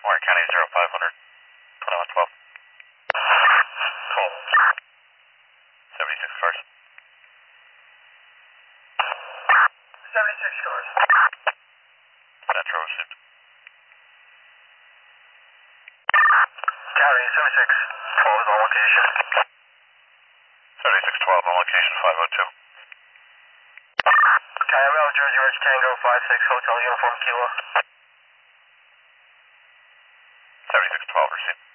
Warren County 0500, 2112. Cool. 76 cars. 76 cars. Metro received. County 76. 12 is on location. 7612 on location 502. County Rail Jersey Ridge Tango 56 Hotel Uniform Kilo. 7612 received.